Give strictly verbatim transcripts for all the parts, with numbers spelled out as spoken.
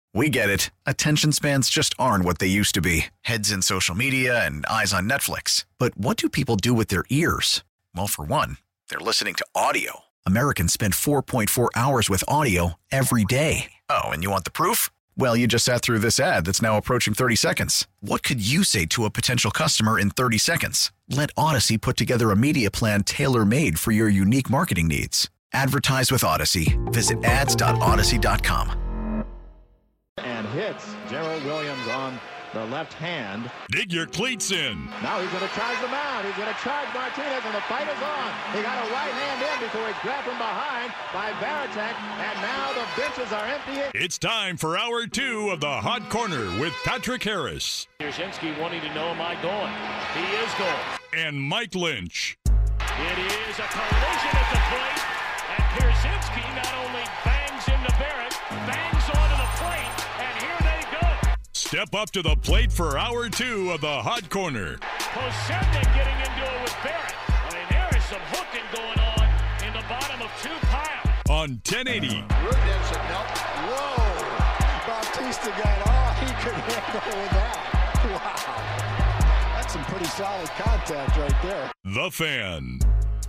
We get it. Attention spans just aren't what they used to be. Heads in social media and eyes on Netflix. But what do people do with their ears? Well, for one, they're listening to audio. Americans spend four point four hours with audio every day. Oh, and you want the proof? Well, you just sat through this ad that's now approaching thirty seconds. What could you say to a potential customer in thirty seconds? Let Odyssey put together a media plan tailor-made for your unique marketing needs. Advertise with Odyssey. Visit ads dot odyssey dot com. And hits Gerald Williams on the left hand. Dig your cleats in. Now he's going to charge them out. He's going to charge Martinez, and the fight is on. He got a right hand in before he grabbed from behind by Varitek, and now the benches are empty. It's time for hour two of the Hot Corner with Patrick Harris. Pierzynski wanting to know, am I going? He is going. And Mike Lynch. It is a collision at the plate, and Pierzynski not only bangs into Barrett, bangs onto the plate, and here they go. Step up to the plate for hour two of the Hot Corner. Posebnik getting into it with Barrett. I mean, there is some hooking going on in the bottom of two piles. On ten eighty. Rudin said, no. Whoa. Bautista got all he could handle with that. Wow. That's some pretty solid contact right there. The Fan.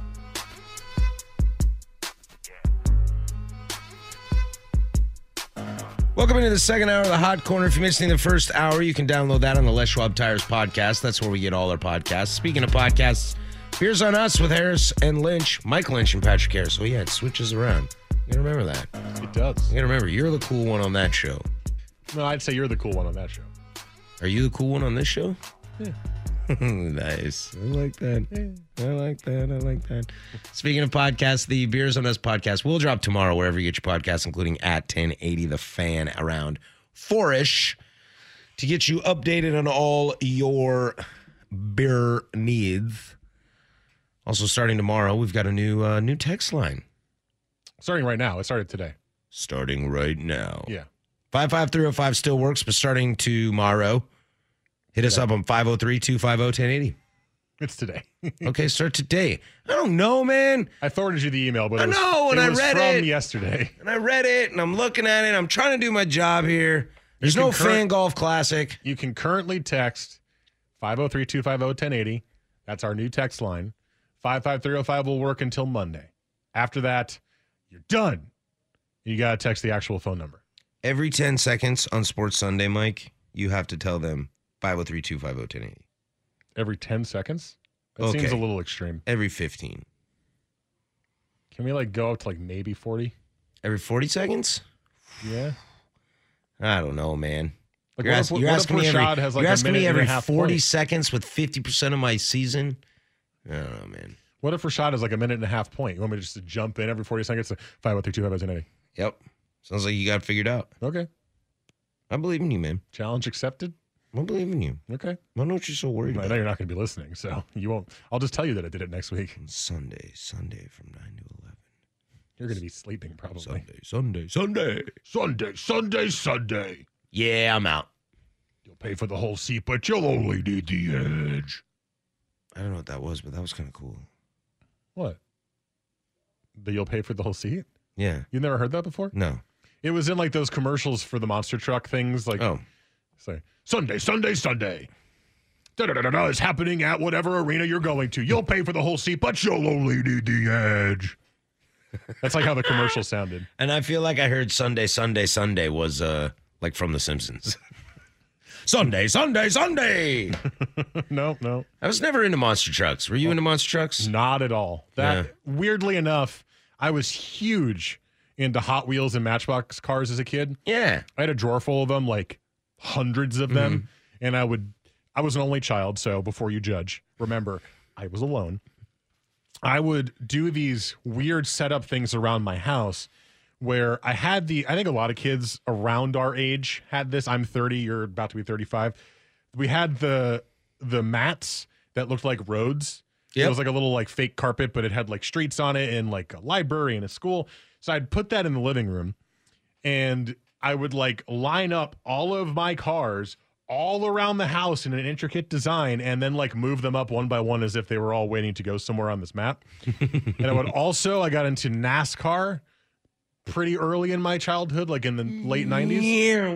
Welcome into the second hour of the Hot Corner. If you're missing the first hour, you can download that on the Les Schwab Tires podcast. That's where we get all our podcasts. Speaking of podcasts, Beers on Us with Harris and Lynch, Mike Lynch and Patrick Harris. So yeah, it switches around. You gotta remember that. It does. You gotta remember, you're the cool one on that show. No, I'd say you're the cool one on that show. Are you the cool one on this show? Yeah. Nice. I like that. Yeah. I like that. I like that. Speaking of podcasts, the Beers on Us podcast will drop tomorrow wherever you get your podcasts, including at ten eighty The Fan around four-ish, to get you updated on all your beer needs. Also, starting tomorrow, we've got a new uh, new text line. Starting right now. It started today. Starting right now. Yeah. five five three oh five still works, but starting tomorrow, hit us yeah. up on five oh three, two five oh, one oh eight oh. It's today. Okay, start today. I don't know, man. I forwarded you the email, but it I was, know, and it I was read from it. yesterday. And I read it, and I'm looking at it. I'm trying to do my job here. There's no cur- Fan Golf Classic. You can currently text five oh three, two five oh, one oh eight oh. That's our new text line. five five three oh five will work until Monday. After that, you're done. You got to text the actual phone number. Every ten seconds on Sports Sunday, Mike, you have to tell them five oh three, two five oh, one oh eight oh. Every ten seconds? That okay. seems a little extreme. Every fifteen. Can we like go up to like maybe forty? Every forty seconds? Yeah. I don't know, man. Like you're, what ask, if, you're what asking if me every, has like you're a asking me every forty point? seconds with fifty percent of my season? I don't know, man. What if Rashad has like a minute and a half point? You want me just to jump in every forty seconds to five oh three, two five oh, one oh eight oh? Yep. Sounds like you got it figured out. Okay. I believe in you, man. Challenge accepted? I believe in you. Okay. I don't know what you're so worried I about. know you're not going to be listening, so you won't. I'll just tell you that I did it next week. Sunday, Sunday from nine to eleven. You're going to be sleeping probably. Sunday, Sunday, Sunday. Sunday, Sunday, Sunday. Yeah, I'm out. You'll pay for the whole seat, but you'll only need the edge. I don't know what that was, but that was kind of cool. What? That you'll pay for the whole seat? Yeah. You've never heard that before? No. It was in like those commercials for the monster truck things. Like, oh. Say, Sunday, Sunday, Sunday. Da-da-da-da-da is happening at whatever arena you're going to. You'll pay for the whole seat, but you'll only need the edge. That's like how the commercial sounded. And I feel like I heard Sunday, Sunday, Sunday was uh like from The Simpsons. Sunday, Sunday, Sunday. No, no. I was never into monster trucks. Were you oh, into monster trucks? Not at all. That yeah. Weirdly enough, I was huge into Hot Wheels and Matchbox cars as a kid. Yeah. I had a drawer full of them, like hundreds of them. Mm-hmm. And I would, I was an only child. So before you judge, remember, I was alone. I would do these weird setup things around my house where I had the, I think a lot of kids around our age had this. I'm thirty, you're about to be thirty-five. We had the, the mats that looked like roads. Yep. It was like a little like fake carpet, but it had like streets on it and like a library and a school. So I'd put that in the living room and I would like line up all of my cars all around the house in an intricate design and then like move them up one by one as if they were all waiting to go somewhere on this map. And I would also, I got into NASCAR pretty early in my childhood, like in the late nineties. Yeah.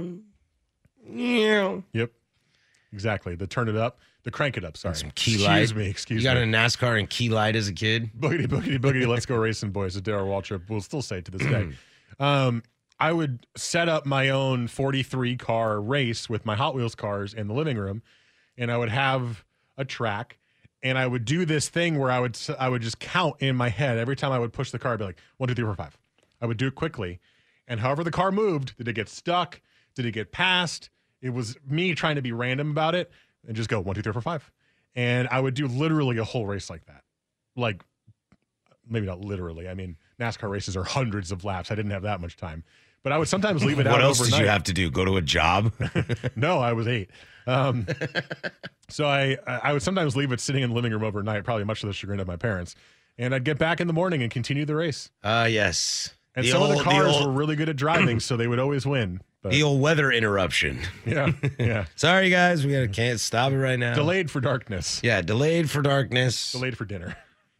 Yeah. Yep. Exactly. The turn it up, the crank it up. Sorry. Some key excuse light. me. Excuse you me. got a NASCAR and key light as a kid? Boogity, boogity, boogity. Let's go racing, boys. As Darryl Waltrip will still say to this day. Um, I would set up my own forty-three car race with my Hot Wheels cars in the living room, and I would have a track, and I would do this thing where I would I would just count in my head every time I would push the car. I'd be like one, two, three, four, five. I would do it quickly, and however the car moved, did it get stuck? Did it get passed? It was me trying to be random about it and just go one, two, three, four, five, and I would do literally a whole race like that, like maybe not literally. I mean, NASCAR races are hundreds of laps. I didn't have that much time. But I would sometimes leave it out What else overnight. did you have to do? Go to a job? No, I was eight. Um, so I I would sometimes leave it sitting in the living room overnight, probably much to the chagrin of my parents. And I'd get back in the morning and continue the race. Ah, uh, yes. And the some old, of the cars the old, were really good at driving, so they would always win. But, the old weather interruption. yeah, yeah. Sorry, guys. We gotta can't stop it right now. Delayed for darkness. Yeah, delayed for darkness. Delayed for dinner.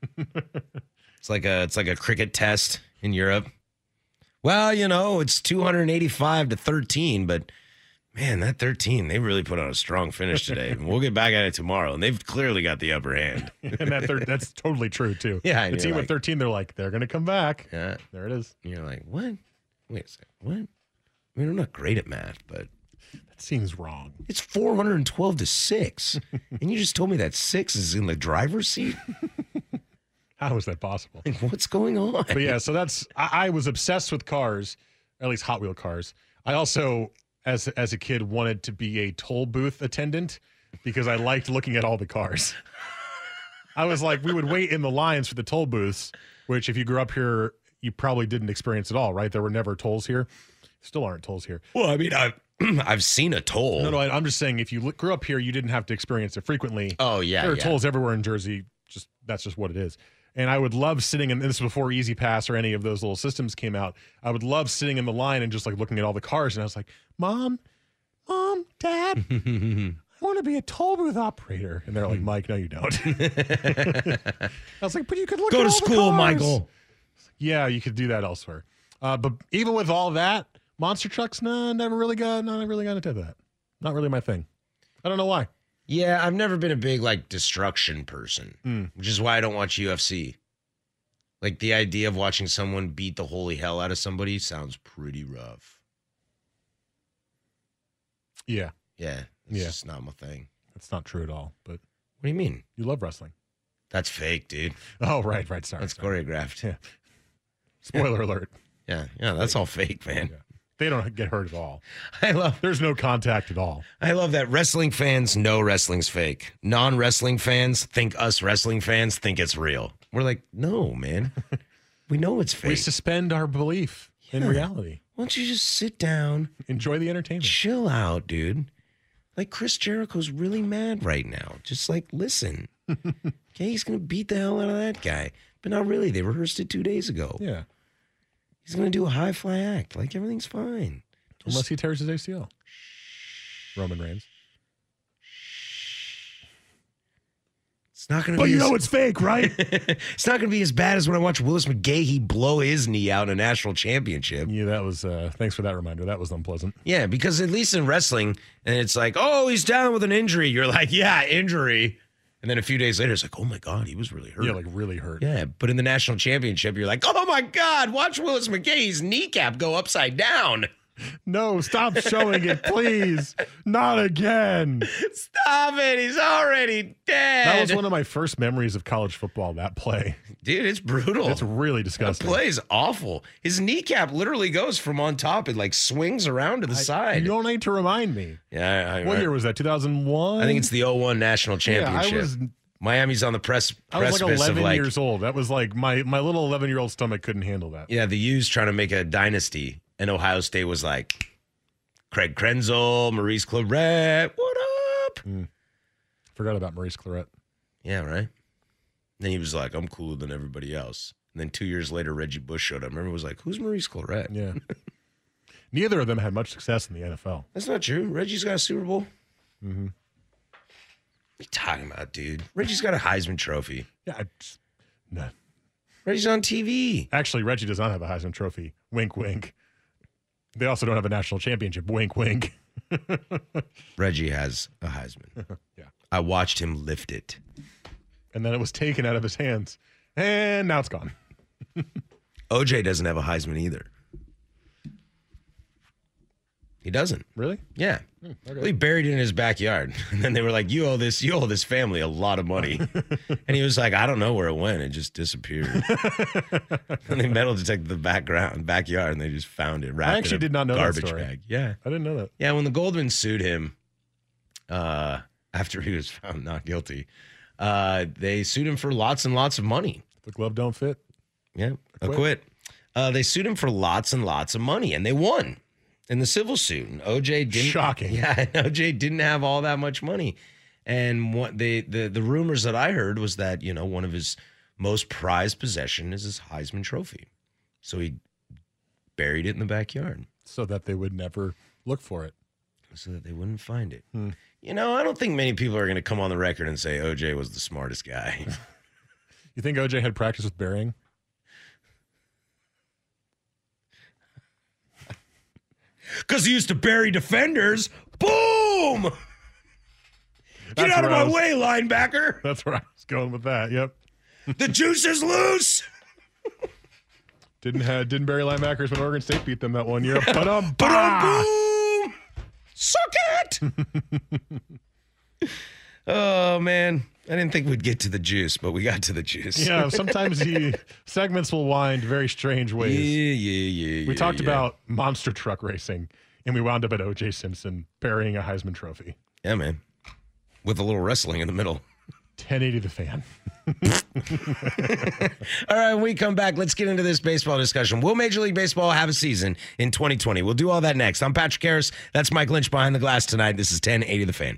It's like a it's like a cricket test in Europe. Well, you know, it's two eighty-five to thirteen, but man, that thirteen, they really put on a strong finish today. We'll get back at it tomorrow, and they've clearly got the upper hand. And that third, that's totally true, too. Yeah, the team like, with thirteen, they're like, they're going to come back. Yeah. There it is. And you're like, what? Wait a second. What? I mean, I'm not great at math, but that seems wrong. It's four hundred twelve to six. And you just told me that six is in the driver's seat? How is that possible? Like, what's going on? But yeah, so that's I, I was obsessed with cars, at least Hot Wheel cars. I also, as as a kid, wanted to be a toll booth attendant because I liked looking at all the cars. I was like, we would wait in the lines for the toll booths, which if you grew up here, you probably didn't experience at all, right? There were never tolls here. Still aren't tolls here. Well, I mean, I've, I've seen a toll. No, no, I, I'm just saying if you look, grew up here, you didn't have to experience it frequently. Oh, yeah, There are yeah. tolls everywhere in Jersey. Just that's just what it is. And I would love sitting in, this was before Easy Pass or any of those little systems came out. I would love sitting in the line and just like looking at all the cars. And I was like, Mom, Mom, Dad, I want to be a toll booth operator. And they're like, Mike, no, you don't. I was like, but you could look Go at to all school, the cars. Michael. Yeah, you could do that elsewhere. Uh, but even with all that, monster trucks, nah, never really got, no, never really got into that. Not really my thing. I don't know why. Yeah, I've never been a big, like, destruction person, Mm. which is why I don't watch U F C. Like, the idea of watching someone beat the holy hell out of somebody sounds pretty rough. Yeah, Yeah, it's Yeah. just not my thing. that's not true at all. But What do you mean? you love wrestling. That's fake, dude. Oh, right, right. Sorry. That's sorry. choreographed. Yeah. Spoiler alert. Yeah, yeah, that's all fake, man. Yeah. They don't get hurt at all. I love There's no contact at all. I love that wrestling fans know wrestling's fake. Non-wrestling fans think us wrestling fans think it's real. We're like, no, man. We know it's fake. We suspend our belief in Yeah. reality. Why don't you just sit down, Enjoy the entertainment. chill out, dude? Like, Chris Jericho's really mad right now. Just like, listen. Okay, he's going to beat the hell out of that guy. But not really. They rehearsed it two days ago. Yeah. He's going to do a high fly act. Like, everything's fine. Just- Unless he tears his A C L. Roman Reigns. It's not going to But be you as- know it's fake, right? It's not going to be as bad as when I watch Willis McGahee blow his knee out in a national championship. Yeah, that was, uh, thanks for that reminder. That was unpleasant. Yeah, because at least in wrestling, and it's like, oh, he's down with an injury. You're like, yeah, injury. And then a few days later, it's like, oh my God, he was really hurt. Yeah, like really hurt. Yeah, but in the national championship, you're like, oh my God, watch Willis McGahee's kneecap go upside down. No, stop showing it, please. Not again. Stop it. He's already dead. That was one of my first memories of college football, that play. Dude, it's brutal. It's really That disgusting. play is awful. His kneecap literally goes from on top. It like swings around to the side. You don't need to remind me. Yeah, I, I, What year was that? two thousand one? I think it's the oh one national Yeah, I championship. was Miami's on the press I was like precipice eleven of like years old. That was like my my little eleven year old stomach couldn't handle that. yeah, the U's trying to make a dynasty, and Ohio State was like Craig Krenzel, Maurice Claret, what up? Forgot about Maurice Claret. Yeah, right. Then he was like, I'm cooler than everybody else. And then two years later, Reggie Bush showed up. Remember, was like, who's Maurice Claret? Yeah. Neither of them had much success in the N F L. That's not true. Reggie's got a Super Bowl. Mm-hmm. What are you talking about, dude? Reggie's got a Heisman Trophy. Yeah, I just, no. Reggie's on T V. Actually, Reggie does not have a Heisman Trophy. Wink, wink. They also don't have a national championship. Wink, wink. Reggie has a Heisman. Yeah. I watched him lift it. And then it was taken out of his hands. And now it's gone. O J doesn't have a Heisman either. He doesn't. Really? Yeah. Hmm, okay. Well, he buried it in his backyard. And then they were like, you owe this, you owe this family a lot of money. And he was like, I don't know where it went. It just disappeared. And they metal detected the background, backyard, and they just found it wrapped I actually in a did not know that garbage story. bag. Yeah. I didn't know that. Yeah, when the Goldman sued him uh, after he was found not guilty, uh, they sued him for lots and lots of money. The glove don't fit. Yeah, Acquit. acquit. Uh, they sued him for lots and lots of money, and they won in the civil suit. And O J didn't. Shocking. Yeah, and O J didn't have all that much money. And what they the the rumors that I heard was that, you know, one of his most prized possession is his Heisman Trophy. So he buried it in the backyard So that they would never look for it. so that they wouldn't find it. Hmm. You know, I don't think many people are going to come on the record and say O J was the smartest guy. You think O J had practice with burying? Because he used to bury defenders. Boom! Get That's out of where I my was- way, linebacker. That's where I was going with that. Yep. The juice is loose. Didn't have, didn't bury linebackers when Oregon State beat them that one year. But um, Boom! Suck it! Oh, man. I didn't think we'd get to the juice, but we got to the juice. yeah, sometimes the segments will wind very strange Yeah, ways. yeah, yeah. We yeah, talked yeah. about monster truck racing, and we wound up at O J Simpson burying a Heisman Trophy. Yeah, man. With a little wrestling in the middle. ten eighty the fan. All right, when we come back, let's get into this baseball discussion. Will Major League Baseball have a season in twenty twenty? We'll do all that next. I'm Patrick Harris. That's Mike Lynch behind the glass tonight. This is ten eighty The Fan.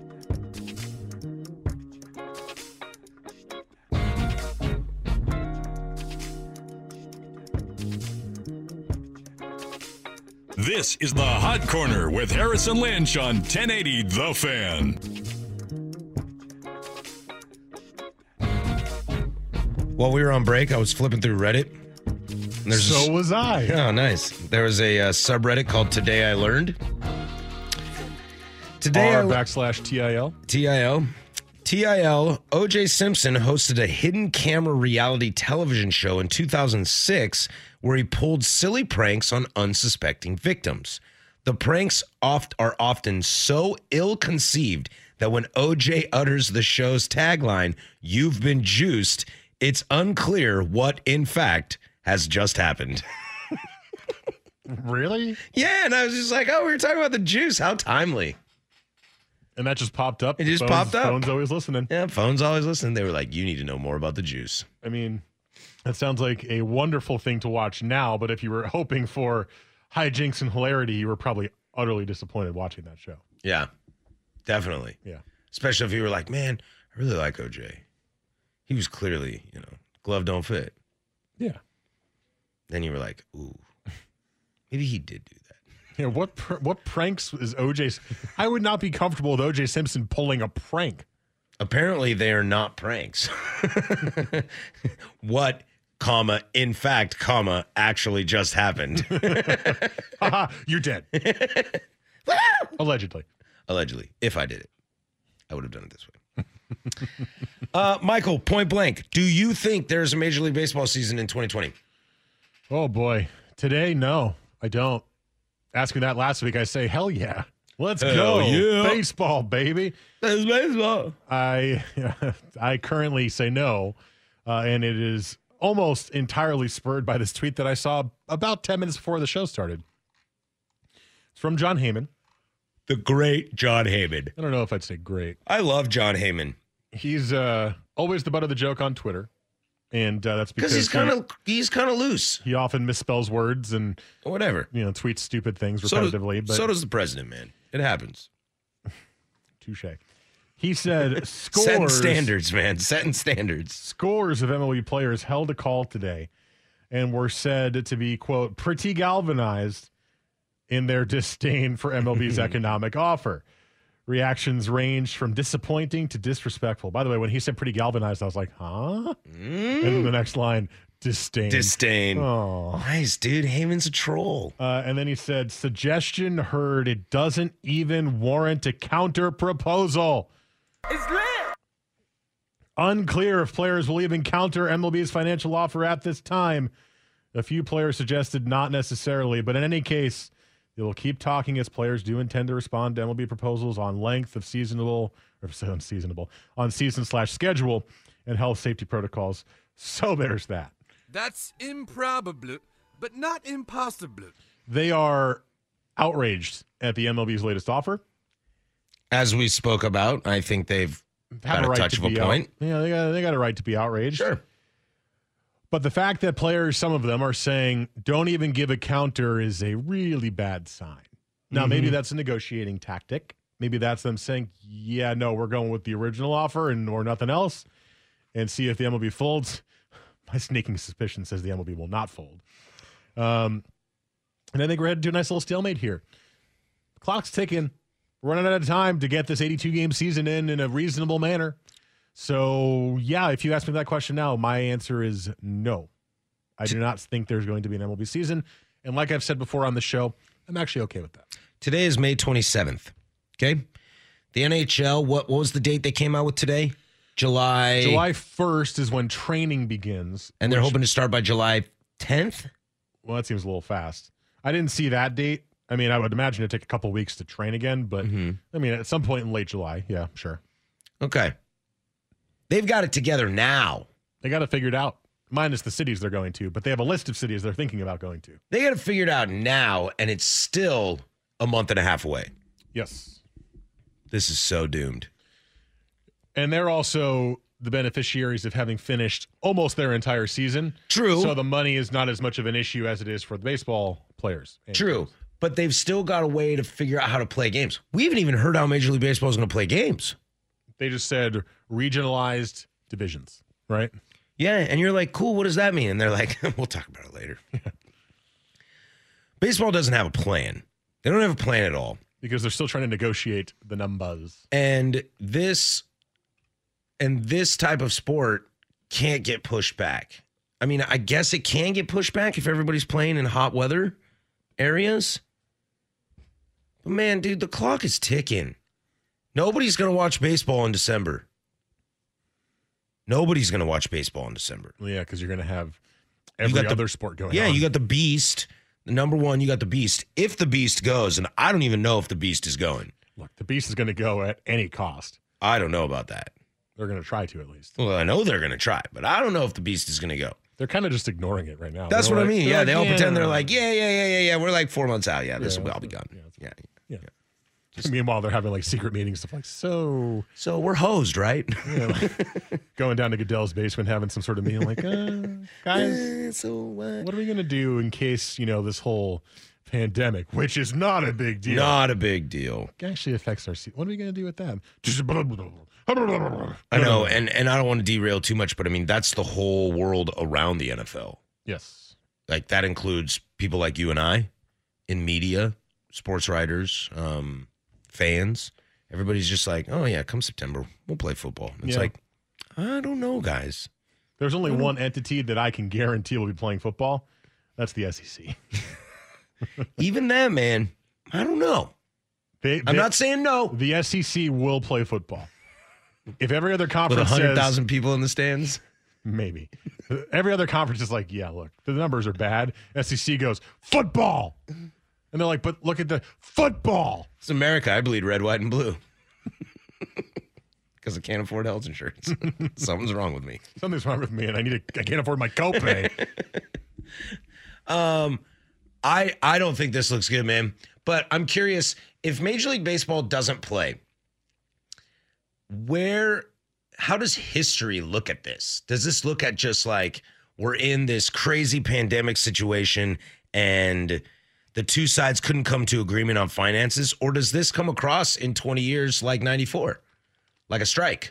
This is the Hot Corner with Harrison Lynch on ten eighty The Fan. While we were on break, I was flipping through Reddit. And there's So a, was I. oh, nice. There was a uh, subreddit called Today I Learned. Today R I backslash T I L. T I O. T I L, O J Simpson hosted a hidden camera reality television show in two thousand six where he pulled silly pranks on unsuspecting victims. The pranks oft are often so ill-conceived that when O J utters the show's tagline, "You've been juiced," it's unclear what, in fact, has just happened. Really? Yeah, and I was just like, oh, we were talking about the juice. How timely. And that just popped up. It just Phone's- popped up. Phone's always listening. Yeah, phone's always listening. They were like, you need to know more about the juice. I mean, that sounds like a wonderful thing to watch now, but if you were hoping for hijinks and hilarity, you were probably utterly disappointed watching that show. Yeah, definitely. Yeah. Especially if you were like, man, I really like O J. He was clearly, you know, glove don't fit. Yeah. Then you were like, ooh, maybe he did do that. Yeah, what pr- what pranks is O J? I would not be comfortable with O J Simpson pulling a prank. Apparently, they are not pranks. What, comma, in fact, comma, actually just happened. Haha, you're dead. Allegedly. Allegedly, if I did it, I would have done it this way. uh, Michael, point blank, do you think there's a Major League Baseball season in twenty twenty? Oh boy. Today, no, I don't. Ask me that last week. I say, hell yeah. Let's Hell go. yeah. Baseball, baby. There's baseball. I I currently say no, uh, and it is almost entirely spurred by this tweet that I saw about ten minutes before the show started. It's from John Heyman. The great John Heyman. I don't know if I'd say great. I love John Heyman. He's uh, always the butt of the joke on Twitter, and uh, that's because Because he's he- kind of he's kind of loose. he often misspells words and Whatever. you know tweets stupid things So does, repetitively. but so does the president, man. It happens. touche. He said Setting scores standards, man. Setting standards. scores of M L B players held a call today and were said to be, quote, pretty galvanized in their disdain for M L B's economic offer. Reactions ranged from disappointing to disrespectful. By the way, when he said pretty galvanized, I was like, huh? And then the next line, Disdain. Disdain. Oh. Nice, dude. Heyman's a troll. Uh, and then he said, suggestion heard. It doesn't even warrant a counter proposal. It's lit. Unclear if players will even counter M L B's financial offer at this time. A few players suggested not necessarily, but in any case, they will keep talking as players do intend to respond to M L B proposals on length of seasonable or unseasonable on season slash schedule and health safety protocols. So there's that. That's improbable, but not impossible. They are outraged at the M L B's latest offer. As we spoke about, I think they've Have got a a right touch to of a be out- point. Yeah, they got, they got a right to be outraged. Sure. But the fact that players, some of them, are saying don't even give a counter is a really bad sign. Now, Mm-hmm. maybe that's a negotiating tactic. Maybe that's them saying, yeah, no, we're going with the original offer and or nothing else, and see if the M L B folds. My sneaking suspicion says the M L B will not fold. Um, and I think we're headed to a nice little stalemate here. The clock's ticking. We're running out of time to get this eighty-two game season in in a reasonable manner. So, yeah, if you ask me that question now, my answer is no. I do not think there's going to be an M L B season. And like I've said before on the show, I'm actually okay with that. Today is May twenty-seventh. Okay. The N H L, what, what was the date they came out with today? July. July first is when training begins. And they're which- hoping to start by July tenth? Well, that seems a little fast. I didn't see that date. I mean, I would imagine it'd take a couple weeks to train again, but Mm-hmm. I mean, at some point in late July, yeah, sure. Okay. They've got it together now. They got it figured out, minus the cities they're going to, but they have a list of cities they're thinking about going to. They got it figured out now, and it's still a month and a half away. Yes. This is so doomed. And they're also the beneficiaries of having finished almost their entire season. True. So the money is not as much of an issue as it is for the baseball players. True. But they've still got a way to figure out how to play games. We haven't even heard how Major League Baseball is going to play games. They just said regionalized divisions, right? Yeah, and you're like, cool, what does that mean? And they're like, we'll talk about it later. Baseball doesn't have a plan. They don't have a plan at all. Because they're still trying to negotiate the numbers. And this and this type of sport can't get pushed back. I mean, I guess it can get pushed back if everybody's playing in hot weather areas. But man, dude, the clock is ticking. Nobody's going to watch baseball in December. Nobody's going to watch baseball in December. Well, yeah, because you're going to have every the, other sport going yeah, on. you got the Beast. The number one, you got the Beast. If the Beast goes, and I don't even know if the Beast is going. Look, the Beast is going to go at any cost. I don't know about that. They're going to try to, at least. Well, I know they're going to try, but I don't know if the Beast is going to go. They're kind of just ignoring it right now. That's They're what like- I mean. they're Yeah, like, they all yeah. pretend they're like, yeah, yeah, yeah, yeah, yeah. We're like four months out. Yeah, this Yeah, will that's all be good. gone. Yeah, that's Yeah. Yeah. Meanwhile, they're having like secret meetings, stuff like, so So we're hosed, right? you know, like, going down to Goodell's basement, having some sort of meeting, like, uh, guys, so what? what are we going to do in case, you know, this whole pandemic, which is not a big deal, Not a big deal. actually affects our season. What are we going to do with that? I know, and and I don't want to derail too much, but I mean that's the whole world around the N F L. Yes. Like that includes people like you and I, in media, sports writers, um, fans. Everybody's just like, oh yeah, come September, we'll play football. It's Yeah. like, I don't know, guys. There's only one entity that I can guarantee will be playing football. That's the S E C. Even that, man, I don't know. They, I'm they- not saying no. The S E C will play football. If every other With conference one hundred says thousand people in the stands. maybe, every other conference is like, yeah, look, the numbers are bad. S E C goes football, and they're like, but look at the football. It's America. I bleed red, white, and blue. Because I can't afford health insurance. Something's wrong with me. Something's wrong with me, and I need to. I can't afford my copay. Um, I I don't think this looks good, man. But I'm curious if Major League Baseball doesn't play. Where, how does history look at this? Does this look at just like we're in this crazy pandemic situation and the two sides couldn't come to agreement on finances? Or does this come across in twenty years like ninety-four, like a strike?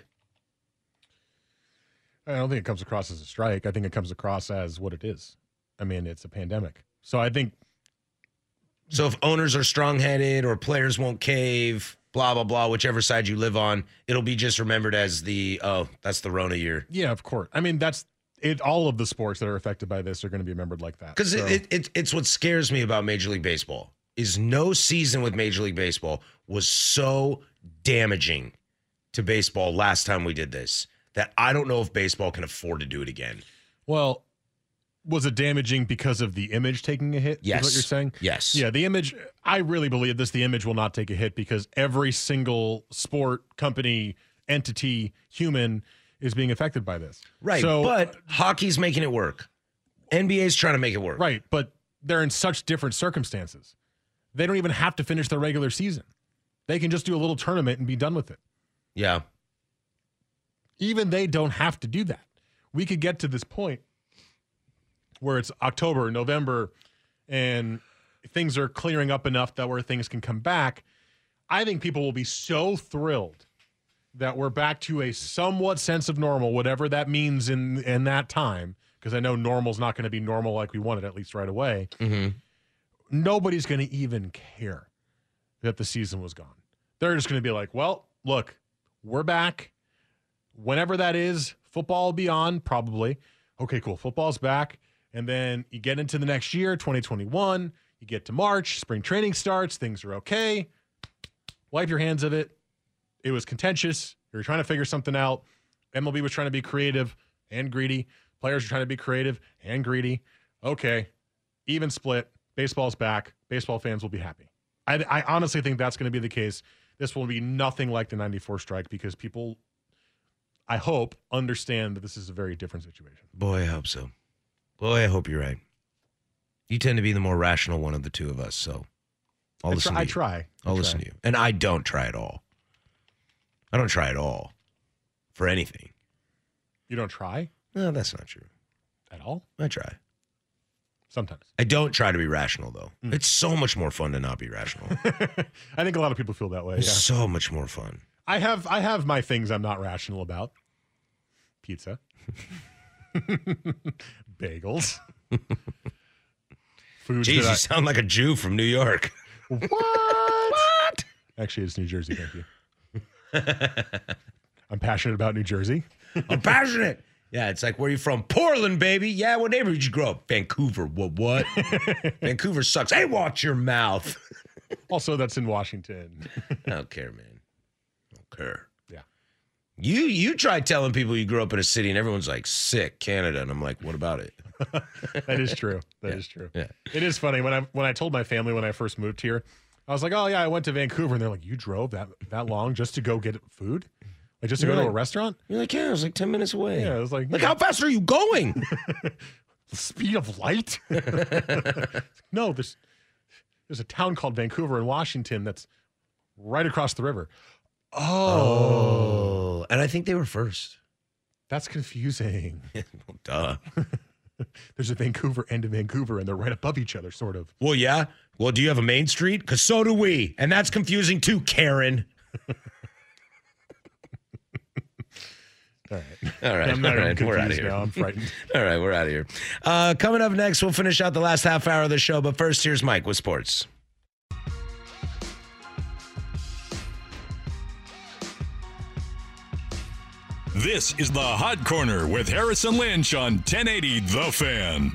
I don't think it comes across as a strike. I think it comes across as what it is. I mean, it's a pandemic. So I think So if owners are strong-headed or players won't cave, blah, blah, blah, whichever side you live on, it'll be just remembered as the, oh, that's the Rona year. yeah, of course. I mean, that's it all of the sports that are affected by this are going to be remembered like that. Because So- it, it, it's what scares me about Major League Baseball is no season with Major League Baseball was so damaging to baseball last time we did this that I don't know if baseball can afford to do it again. Well, was it damaging because of the image taking a hit? Yes. Is what you're saying? Yes. Yeah, the image, I really believe this, the image will not take a hit because every single sport, company, entity, human is being affected by this. Right. So, but hockey's making it work. N B A's trying to make it work. right, but they're in such different circumstances. They don't even have to finish their regular season. They can just do a little tournament and be done with it. Yeah. Even they don't have to do that. We could get to this point where it's October, November, and things are clearing up enough that where things can come back. I think people will be so thrilled that we're back to a somewhat sense of normal, whatever that means in in that time, because I know normal's not going to be normal like we want it, at least right away. Mm-hmm. Nobody's going to even care that the season was gone. They're just going to be like, well, look, we're back. Whenever that is, football will be on, probably. Okay, cool. Football's back. And then you get into the next year, twenty twenty-one. You get to March, spring training starts. Things are okay. Wipe your hands of it. It was contentious. You were trying to figure something out. M L B was trying to be creative and greedy. Players are trying to be creative and greedy. Okay, even split. Baseball's back. Baseball fans will be happy. I, I honestly think that's going to be the case. This will be nothing like the ninety-four strike because people, I hope, understand that this is a very different situation. Boy, I hope so. Boy, I hope you're right. You tend to be the more rational one of the two of us, so I'll I listen try. to you. I try. I'll I listen try. to you. And I don't try at all. I don't try at all for anything. You don't try No, that's not true. at all? I try. Sometimes. I don't try to be rational, though. Mm. It's so much more fun to not be rational. I think a lot of people feel that way. It's Yeah. so much more fun. I have I have my things I'm not rational about. Pizza. Bagels. Food Jeez, that I- you sound like a Jew from New York. What? What? Actually, it's New Jersey. Thank you. I'm passionate about New Jersey. I'm passionate. Yeah, it's like, where are you from? Portland, baby. Yeah, what neighborhood did you grow up? Vancouver. What? What? Vancouver sucks. Hey, watch your mouth. Also, that's in Washington. I don't care, man. I don't care. Yeah. You you try telling people you grew up in a city and everyone's like, sick, Canada. And I'm like, what about it? That is true. That is Yeah, true. yeah. It is funny when I when I told my family when I first moved here, I was like, "Oh yeah, I went to Vancouver," and they're like, "You drove that that long just to go get food, like just to You're go to like- a restaurant?" You're like, yeah, it was like ten minutes away. Yeah, I was like, Like, how fast are you going? the speed of light. No, there's there's a town called Vancouver in Washington that's right across the river. Oh, Oh. And I think they were first. that's confusing. Well, duh. There's a Vancouver and a Vancouver, and they're right above each other, sort of. Well, yeah. Well, do you have a main street? Because so do we. And that's confusing too, Karen. All right. All right. I'm not all even right. We're out of confused here. now. I'm frightened. All right. We're out of here. Uh, coming up next, we'll finish out the last half hour of the show. But first, here's Mike with sports. This is the Hot Corner with Harrison Lynch on ten eighty The Fan.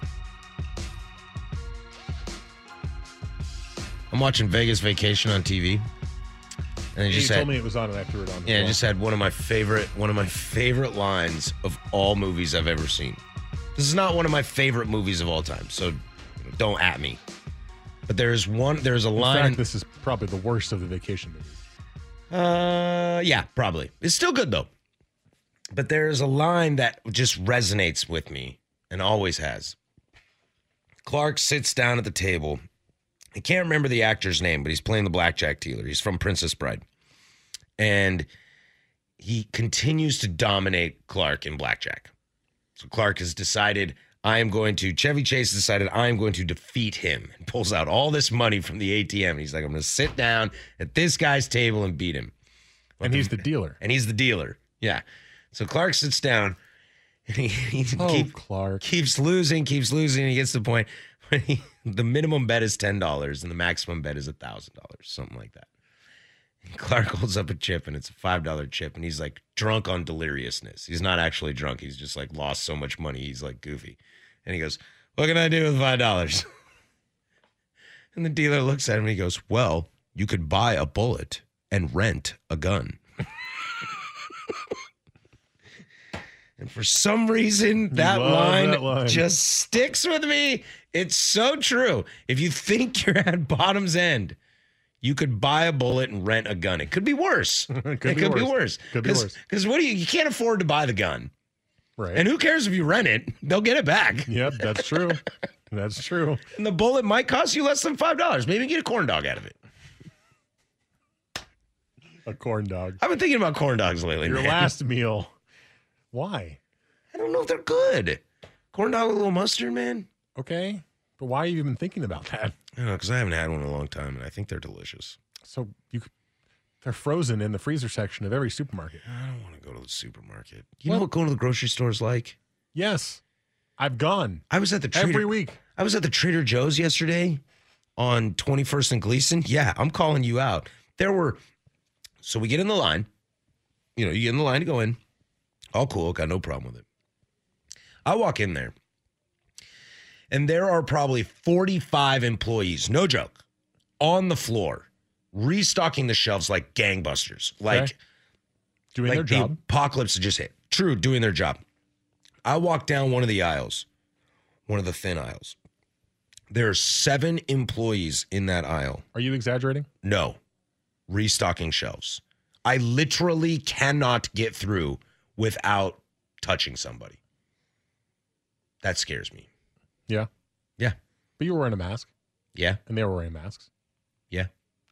I'm watching Vegas Vacation on T V. And they You just told had, me it was on, and I threw it on. as yeah, it well. just had one of my favorite one of my favorite lines of all movies I've ever seen. This is not one of my favorite movies of all time, so don't at me. But there's one there's a In line. fact, this is probably the worst of the vacation movies. Uh, yeah, probably. It's still good though. But there's a line that just resonates with me and always has. Clark sits down at the table. I can't remember the actor's name, but he's playing the blackjack dealer. He's from Princess Bride. And he continues to dominate Clark in blackjack. So Clark has decided, I am going to, Chevy Chase has decided, I am going to defeat him, and pulls out all this money from the A T M. And he's like, I'm going to sit down at this guy's table and beat him. And he's the dealer. And he's the dealer. Yeah. So Clark sits down and he, he Oh, keep- Clark. keeps losing, keeps losing. And he gets to the point when he, the minimum bet is ten dollars and the maximum bet is one thousand dollars, something like that. Clark holds up a chip, and it's a five dollar chip, and he's like drunk on deliriousness. He's not actually drunk. He's just like lost so much money. He's like goofy. And he goes, what can I do with five dollars? And the dealer looks at him and he goes, well, you could buy a bullet and rent a gun. And for some reason, that line, that line just sticks with me. It's so true. If you think you're at bottom's end, you could buy a bullet and rent a gun. It could be worse. it could, it be, could worse. be worse. Could be worse. Because what do you, you can't afford to buy the gun. Right. And who cares if you rent it? They'll get it back. Yep, that's true. That's true. And the bullet might cost you less than five dollars. Maybe get a corn dog out of it. A corn dog. I've been thinking about corn dogs lately, Your man. last meal. Why? I don't know if they're good. Corn dog with a little mustard, man. Okay. But why have you been thinking about that? I don't know, because I haven't had one in a long time, and I think they're delicious. So you, they're frozen in the freezer section of every supermarket. I don't want to go to the supermarket. You Well- know what going to the grocery store is like? Yes. I've gone I was at the Trader, every week. I was at the Trader Joe's yesterday on twenty-first and Gleason. Yeah, I'm calling you out. There were, so we get in the line. You know, you get in the line to go in. All cool. Got no problem with it. I walk in there, and there are probably forty-five employees, no joke, on the floor, restocking the shelves like gangbusters. Like, Okay. Doing like their the job. apocalypse just hit. True, doing their job. I walk down one of the aisles, one of the thin aisles. There are seven employees in that aisle. Are you exaggerating? No, restocking shelves. I literally cannot get through without touching somebody. That scares me. Yeah. Yeah. But you were wearing a mask, Yeah. and they were wearing masks. Yeah.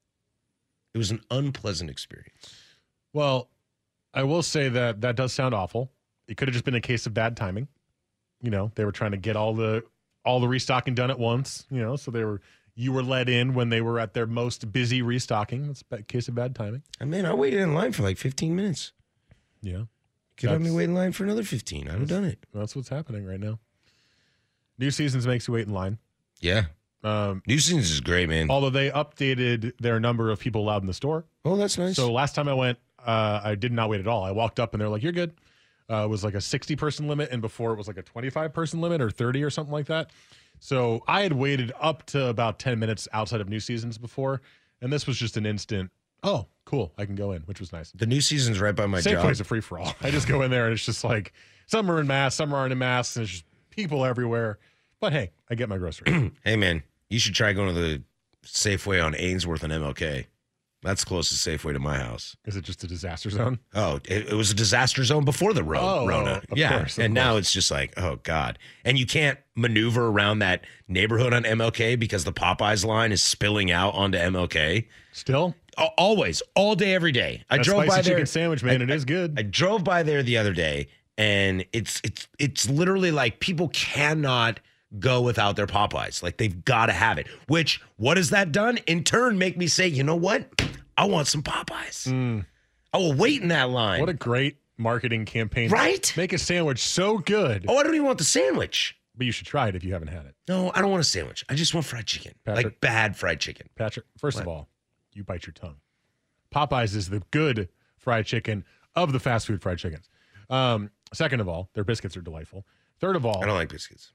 It was an unpleasant experience. Well, I will say that that does sound awful. It could have just been a case of bad timing. You know, they were trying to get all the all the restocking done at once. You know, so they were you were let in when they were at their most busy restocking. That's a case of bad timing. I mean, I waited in line for like fifteen minutes. Yeah, Could have me That's- wait in line for another fifteen. I'd have done it. that's what's happening right now. New Seasons makes you wait in line. Yeah. Um, New Seasons is great, man. although they updated their number of people allowed in the store. Oh, that's nice. So last time I went, uh, I did not wait at all. I walked up and they're like, "You're good." Uh, it was like a sixty person limit, and before it was like a twenty-five person limit or thirty or something like that. So I had waited up to about ten minutes outside of New Seasons before, and this was just an instant. Oh, cool! I can go in, which was nice. the New Season's right by my job. Safeway's a free for all. I just go in there and it's just like some are in masks, some aren't in masks, and it's just people everywhere. But hey, I get my groceries. Hey, man, you should try going to the Safeway on Ainsworth and M L K. That's the closest Safeway to my house. Is it just a disaster zone? Oh, it, it was a disaster zone before the ro- Oh, Rona. of yeah, course, of and now course. it's just like, oh God. And you can't maneuver around that neighborhood on M L K because the Popeyes line is spilling out onto M L K. Still, Al- Always, all day, every day. I that drove spicy by there. chicken sandwich, man, I- it is good. I drove by there the other day, and it's it's it's literally like people cannot go without their Popeyes. Like they've got to have it. Which what has that done? In turn, make me say, you know what? I want some Popeyes. I will wait in that line. Mm. What a great marketing campaign. Right? Make a sandwich so good. Oh, I don't even want the sandwich. But you should try it if you haven't had it. No, I don't want a sandwich. I just want fried chicken. Patrick? Like bad fried chicken. Patrick, first of all, you bite your tongue. Popeyes is the good fried chicken of the fast food fried chickens. Um, second of all, their biscuits are delightful. Third of all, I don't like biscuits.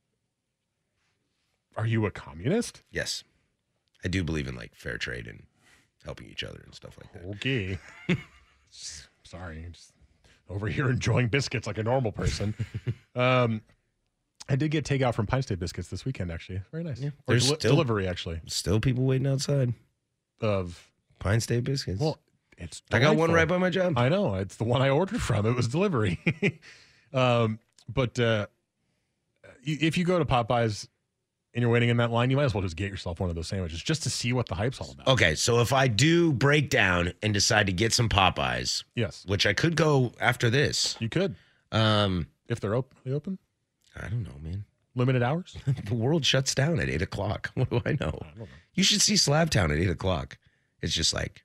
are you a communist? Yes. I do believe in like fair trade and helping each other and stuff like that. Okay. Sorry. Just over here enjoying biscuits like a normal person. um, I did get takeout from Pine State Biscuits this weekend, actually. Very nice. Yeah, Or there's deli- still- delivery, actually, Still people waiting outside. of, Pine State biscuits. well, it's I got one delightful. right by my job. I know. It's the one I ordered from. It was delivery. um, but uh, y- if you go to Popeyes and you're waiting in that line, you might as well just get yourself one of those sandwiches just to see what the hype's all about. Okay, so if I do break down and decide to get some Popeyes, Yes, which I could go after this, you could. um, If they're open, they open? I don't know, man. Limited hours? The world shuts down at eight o'clock. What do I know? I don't know. You should see Slabtown at eight o'clock. It's just like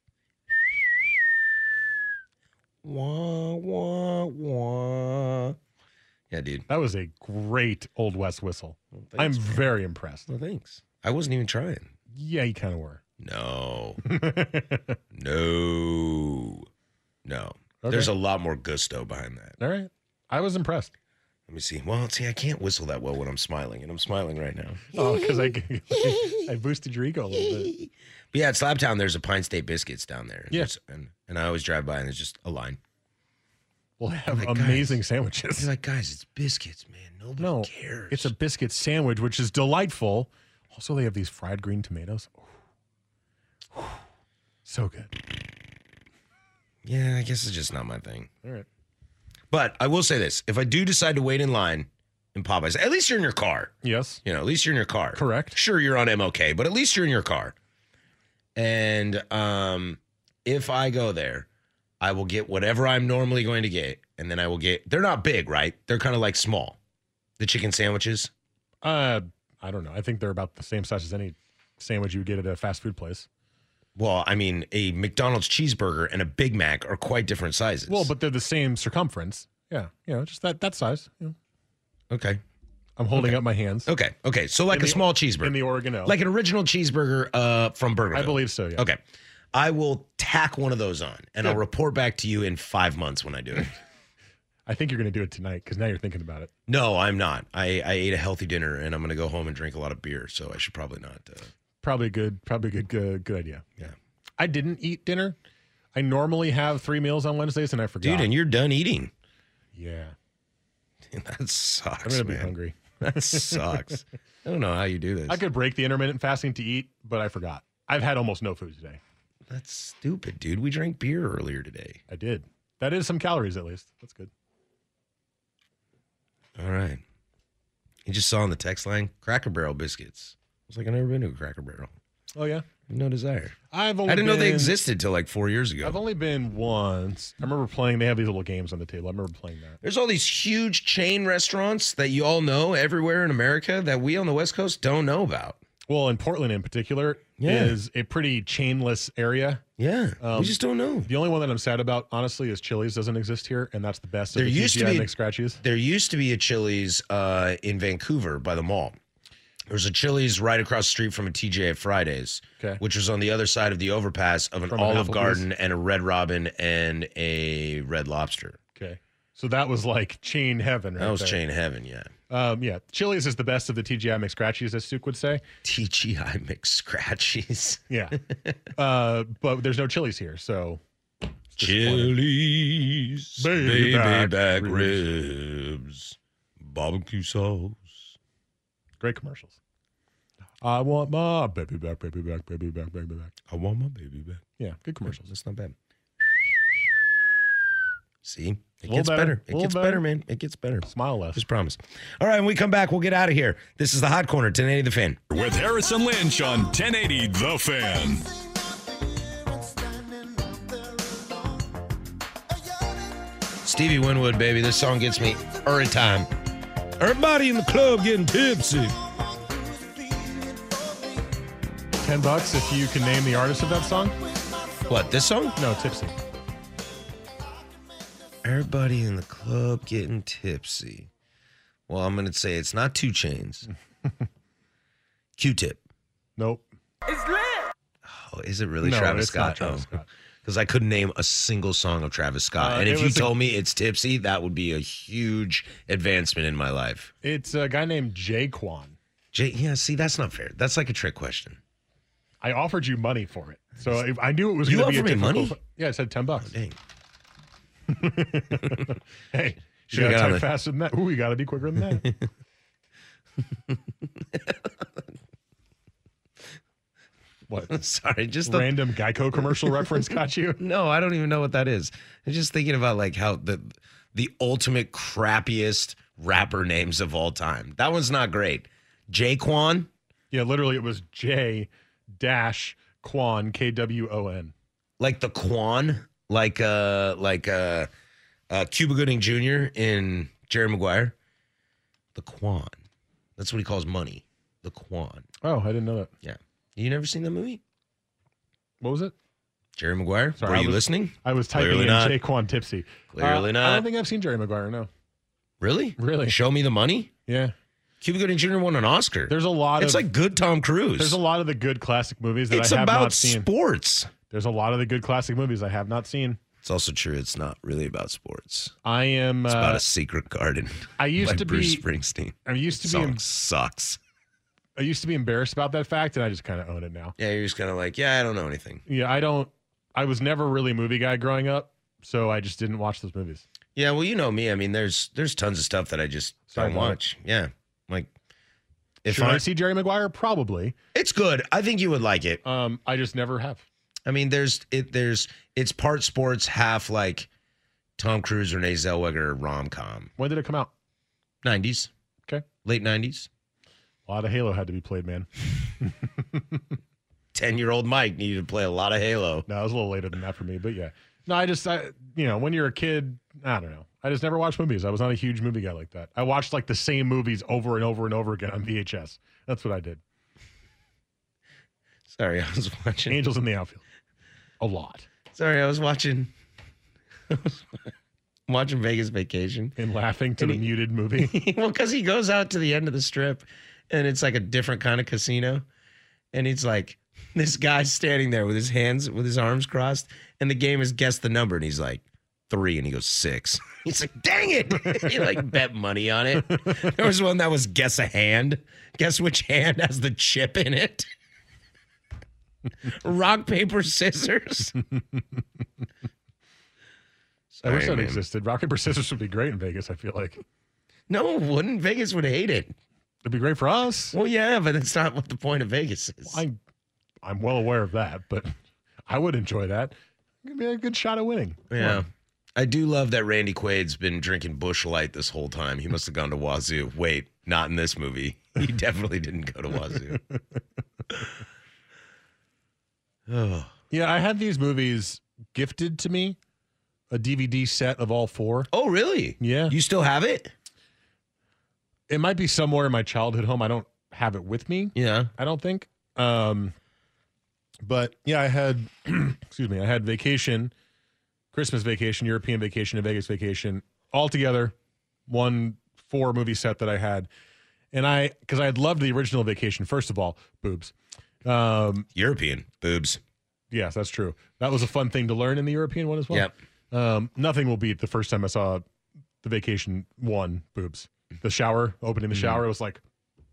wah wah wah. Yeah, dude. That was a great Old West whistle. Well, I'm thanks, man. very impressed. Well, thanks. I wasn't even trying. Yeah, you kind of were. No. no. No. Okay. There's a lot more gusto behind that. All right. I was impressed. Let me see. Well, see, I can't whistle that well when I'm smiling, and I'm smiling right now. Oh, because I, I boosted your ego a little bit. But yeah, at Slaptown, there's a Pine State Biscuits down there. Yeah. There's- And, and I always drive by, and there's just a line. We'll have like, amazing guys, sandwiches. You're like, guys, it's biscuits, man. Nobody No, cares. it's a biscuit sandwich, which is delightful. Also, they have these fried green tomatoes. Ooh. So good. Yeah, I guess it's just not my thing. All right. But I will say this. If I do decide to wait in line in Popeyes, at least you're in your car. Yes. You know, at least you're in your car. Correct. Sure, you're on M O K, but at least you're in your car. And um, if I go there, I will get whatever I'm normally going to get. And then I will get, they're not big, right? They're kind of like small. The chicken sandwiches. Uh, I don't know. I think they're about the same size as any sandwich you would get at a fast food place. Well, I mean, a McDonald's cheeseburger and a Big Mac are quite different sizes. Well, but they're the same circumference. Yeah. You know, just that, that size. You know. Okay. I'm holding Okay. up my hands. Okay. Okay. So like In a the- small cheeseburger. In the oregano. Like an original cheeseburger uh, from Burger. I believe so, yeah. Okay. I will tack one of those on, and Good. I'll report back to you in five months when I do it. I think you're going to do it tonight because now you're thinking about it. No, I'm not. I, I ate a healthy dinner, and I'm going to go home and drink a lot of beer, so I should probably not. Uh, Probably good. Probably good. Good, good idea. yeah. I didn't eat dinner. I normally have three meals on Wednesdays, and I forgot. Dude, and you're done eating. yeah, That sucks, I'm gonna be man. hungry. That sucks. I don't know how you do this. I could break the intermittent fasting to eat, but I forgot. I've had almost no food today. That's stupid, dude. We drank beer earlier today. I did. That is some calories, at least. That's good. All right. You just saw on the text line, Cracker Barrel biscuits. I was like, I've never been to a Cracker Barrel. Oh yeah, No desire. I've only. I didn't know they been- existed till like four years ago. I've only been once. I remember playing. They have these little games on the table. I remember playing that. There's all these huge chain restaurants that you all know everywhere in America that we on the West Coast don't know about. Well, in Portland in particular, Yeah. is a pretty chainless area. Yeah, Um, we just don't know. The only one that I'm sad about, honestly, is Chili's doesn't exist here, and that's the best of There the used to T G I be- McScratchies. There used to be a Chili's uh, in Vancouver by the mall. There's a Chili's right across the street from a T J A Fridays, Okay. which was on the other side of the overpass of an From an Olive Applebee's? Garden and a Red Robin and a Red Lobster. Okay. So that was like chain heaven, right? That was there. chain heaven, yeah. Um, yeah. Chili's is the best of the T G I McScratchies, as Suk would say. T G I McScratchies. Yeah. uh, but there's no Chili's here, so Chili's, Baby baby, back back, ribs. ribs, barbecue sauce. great commercials. I want my baby back, baby back, baby back, baby back. I want my baby back. Yeah, good commercials. That's not bad. See, it little gets better, better. It little gets better. better, man. It gets better. Smile less. Just promise. All right, when we come back, we'll get out of here. This is the Hot Corner, ten eighty The Fan. With Harrison Lynch on ten eighty The Fan. Stevie Winwood, baby. This song gets me every time. Everybody in the club getting tipsy. Ten bucks if you can name the artist of that song. What, this song? No, Tipsy. Everybody in the club getting tipsy. Well, I'm going to say it's not Two Chains. Q-Tip. Nope. It's lit. Oh, is it really No, Travis it's Scott? not Travis Oh. Scott. Because I couldn't name a single song of Travis Scott. Uh, and it if you was a- told me it's Tipsy, that would be a huge advancement in my life. It's a guy named Jaquan. Jay, yeah, see, that's not fair. That's like a trick question. I offered you money for it, so if I knew it was You going to be a offered me difficult. money? Yeah, I said ten bucks. Dang. Hey, you Should've got got to on type the- faster than that. Ooh, you got to be quicker than that. What? Sorry, just the, Random Geico commercial reference got you? no, I don't even know what that is. I'm just thinking about like how the the ultimate crappiest rapper names of all time. That one's not great. Jaquan. Yeah, literally, it was J dash Quan K W O N. Like the Quan, like uh like uh, uh Cuba Gooding Junior in Jerry Maguire. The Quan. That's what he calls money. The Quan. Oh, I didn't know that. Yeah. You never seen that movie? What was it? Jerry Maguire? Sorry, Were I you was- listening? I was typing Clearly in not. Jaquan Tipsy. Clearly Uh, not. I don't think I've seen Jerry Maguire. No. Really? Really? Show me the money? Yeah. Cuba Gooding Junior won an Oscar. There's a lot It's of like good Tom Cruise. there's a lot of the good classic movies that It's I have about not seen. sports. There's a lot of the good classic movies I have not seen. It's also true. It's not really about sports. I am. It's Uh, about a secret garden. I used by to Bruce be. Springsteen. I used to Song be. sucks. I used to be embarrassed about that fact, and I just kind of own it now. Yeah, you're just kind of like, yeah, I don't know anything. Yeah, I don't. I was never really a movie guy growing up, so I just didn't watch those movies. Yeah, well, you know me. I mean, there's there's tons of stuff that I just Sorry don't about it. watch. Yeah, like if Should I I, see Jerry Maguire? Probably. it's good. I think you would like it. Um, I just never have. I mean, there's it. There's it's part sports, half like Tom Cruise, Renee Zellweger rom com. When did it come out? nineties, Okay. late nineties. A lot of Halo had to be played, man. Ten year old Mike needed to play a lot of Halo. No, it was a little later than that for me, but yeah. No, I just, I, you know, when you're a kid, I don't know. I just never watched movies. I was not a huge movie guy like that. I watched like the same movies over and over and over again on V H S. That's what I did. Sorry, I was watching. Angels in the Outfield. A lot. Sorry, I was watching. watching Vegas Vacation. And laughing to And the he- muted movie. Well, because he goes out to the end of the strip and it's like a different kind of casino. And it's like this guy's standing there with his hands, with his arms crossed. And the game is guess the number. And he's like, three. And he goes, six. He's like, dang it. He like bet money on it. There was one that was guess a hand. Guess which hand has the chip in it. Rock, paper, scissors. I wish Sorry, that man. existed. Rock, paper, scissors would be great in Vegas, I feel like. No, it wouldn't. Vegas would hate it. It'd be great for us. Well, yeah, but that's not what the point of Vegas is. I, I'm well aware of that, but I would enjoy that. It'd be a good shot at winning. Come Yeah. on. I do love that Randy Quaid's been drinking Busch Light this whole time. He must have gone to Wazoo. Wait, not in this movie. He definitely didn't go to Wazoo. Oh. Yeah, I had these movies gifted to me, a D V D set of all four. Oh, really? Yeah. You still have it? It might be somewhere in my childhood home. I don't have it with me. Yeah. I don't think. Um, but yeah, I had, excuse me, I had Vacation, Christmas Vacation, European Vacation, and Vegas Vacation all together, one four movie set that I had. And I, because I had loved the original Vacation, first of all, boobs. Um, European boobs. yes, that's true. That was a fun thing to learn in the European one as well. Yep. Um, nothing will beat the first time I saw the Vacation one boobs. The shower, opening the shower, it was like,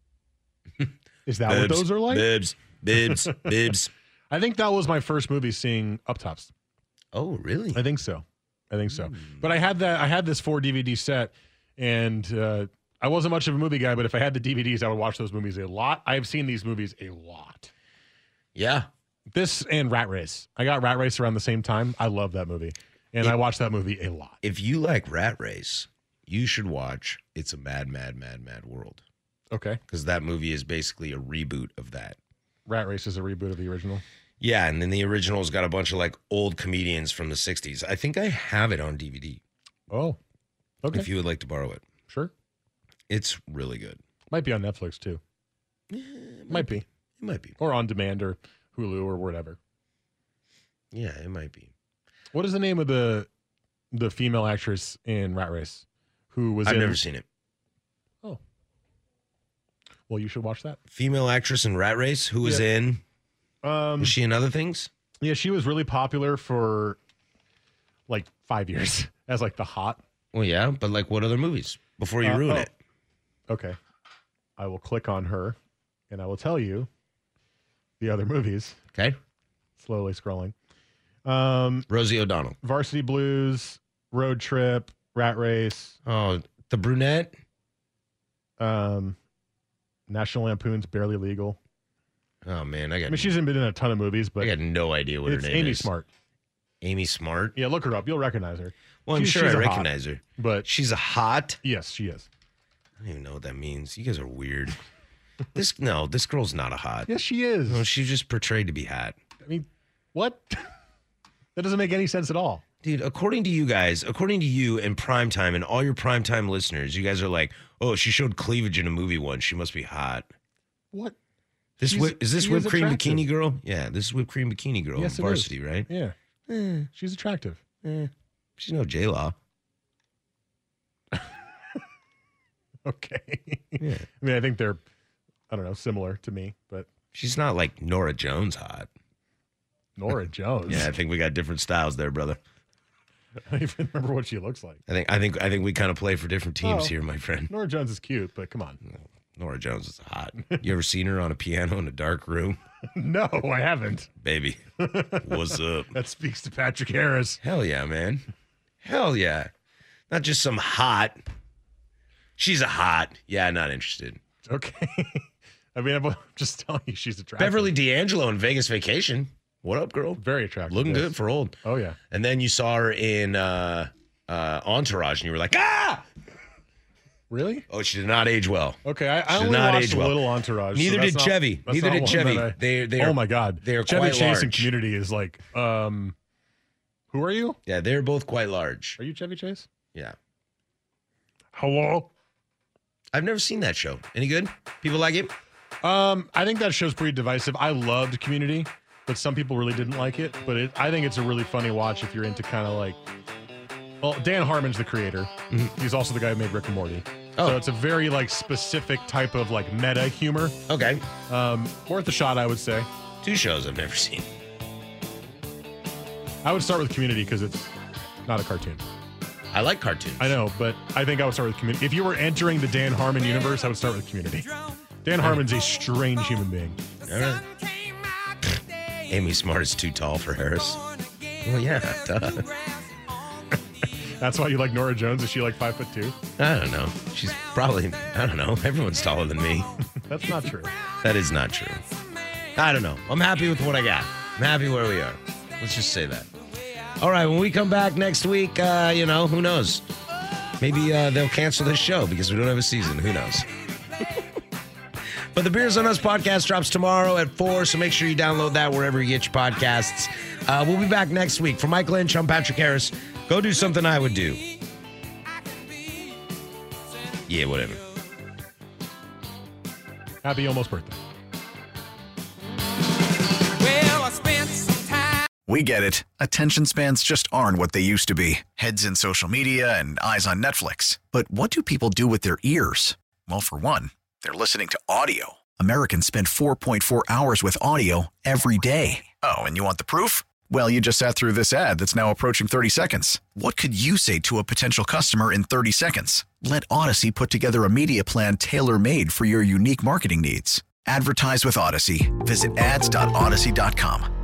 is that what Boobs, those are like? Boobs, boobs, boobs. I think that was my first movie seeing up tops. Oh, really? I think so. I think so. But I had that. I had this four D V D set, and uh, I wasn't much of a movie guy. But if I had the D V Ds, I would watch those movies a lot. I've seen these movies a lot. Yeah. This and Rat Race. I got Rat Race around the same time. I love that movie, and It- I watched that movie a lot. If you like Rat Race, you should watch It's a Mad, Mad, Mad, Mad World. Okay, Because that movie is basically a reboot of that. Rat Race is a reboot of the original. Yeah, and then the original's got a bunch of like old comedians from the sixties. I think I have it on D V D Oh, okay, if you would like to borrow it. sure. It's really good. Might be on Netflix too. Might be, It might be. or on demand, or Hulu, or whatever. Yeah, it might be. What is the name of the the female actress in Rat Race who was I've in? never seen it. Oh, well, you should watch that. Female actress in Rat Race who was Yeah. in, Um, was she in other things? yeah, she was really popular for like five years as like the hot. Well, yeah, but like what other movies? Before you Uh, ruin oh. it. Okay, I will click on her, and I will tell you the other movies. Okay. Slowly scrolling. Um, Rosie O'Donnell. Varsity Blues, Road Trip, Rat Race, Oh, the brunette? um, National Lampoon's Barely Legal. Oh, man. I got, I mean, she's been in a ton of movies, but I got no idea what it's her name Amy is. Smart. Amy Smart? Yeah, look her up. You'll recognize her. Well, I'm She's- sure she's I a hot. recognize her. But She's a hot? yes, she is. I don't even know what that means. You guys are weird. This No, this girl's not a hot. Yes, she is. No, she's just portrayed to be hot. I mean, what? That doesn't make any sense at all. Dude, according to you guys, according to you and Primetime and all your Primetime listeners, you guys are like, oh, she showed cleavage in a movie once. She must be hot. What? This She's- whip, is this she whipped is cream attractive. bikini girl? Yeah, this is whipped cream bikini girl. Yes, in it is. Varsity, right? Yeah. Eh, She's attractive. eh. She's no J-Law. Okay. Yeah. I mean, I think they're, I don't know, similar to me, but She's not like Nora Jones hot. Nora Jones. Yeah, I think we got different styles there, brother. I don't even remember what she looks like. I think I think I think we kind of play for different teams Oh. here, my friend. Nora Jones is cute, but come on. Nora Jones is hot. You ever seen her on a piano in a dark room? No, I haven't. Baby, what's up? That speaks to Patrick Harris. Hell yeah, man. Hell yeah. Not just some hot. She's a hot. Yeah, not interested. Okay. I mean, I'm just telling you, she's attractive. Beverly D'Angelo in Vegas Vacation. What up, girl? Very attractive. Looking yes. good for old. Oh, yeah. And then you saw her in uh, uh, Entourage, and you were like, ah! Really? Oh, she did not age well. Okay, I, I She did only not watched age a well. little Entourage. Neither so that's did not- Chevy. that's Neither not did one Chevy. that I- They, they oh are, my God. they are Chevy quite Chase and large. Community is like, um, who are you? Yeah, they're both quite large. Are you Chevy Chase? Yeah. Hello? I've never seen that show. Any good? People like it? Um, I think that show's pretty divisive. I loved Community, but some people really didn't like it. But it, I think it's a really funny watch if you're into kind of like, well, Dan Harmon's the creator. Mm-hmm. He's also the guy who made Rick and Morty. Oh. So it's a very like specific type of like meta humor. Okay. Um, worth a shot, I would say. Two shows I've never seen. I would start with Community because it's not a cartoon. I like cartoons. I know, but I think I would start with Community. If you were entering the Dan Harmon universe, I would start with Community. Dan Harmon's a strange human being. All right. Amy Smart is too tall for Harris. Well, yeah, duh. That's why you like Nora Jones. Is she like five foot two? I don't know. She's probably, I don't know. Everyone's taller than me. That's not true. That is not true. I don't know. I'm happy with what I got. I'm happy where we are. Let's just say that. All right, when we come back next week, uh, you know, who knows? Maybe uh, they'll cancel this show because we don't have a season. Who knows? But the Beers on Us podcast drops tomorrow at four, so make sure you download that wherever you get your podcasts. Uh, we'll be back next week. For Mike Lynch, I'm Patrick Harris. Go do something I would do. Yeah, whatever. Happy almost birthday. Well, I spent some time. We get it. Attention spans just aren't what they used to be. Heads in social media and eyes on Netflix. But what do people do with their ears? Well, for one, they're listening to audio. Americans spend four point four hours with audio every day. Oh, and you want the proof? Well, you just sat through this ad that's now approaching thirty seconds. What could you say to a potential customer in thirty seconds? Let Odyssey put together a media plan tailor-made for your unique marketing needs. Advertise with Odyssey. Visit ads dot odyssey dot com.